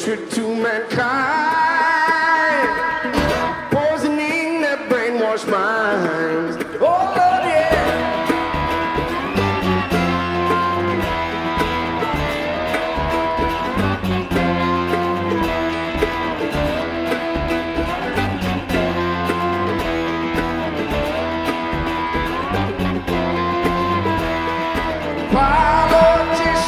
hatred to mankind, poisoning their brainwashed minds. Oh,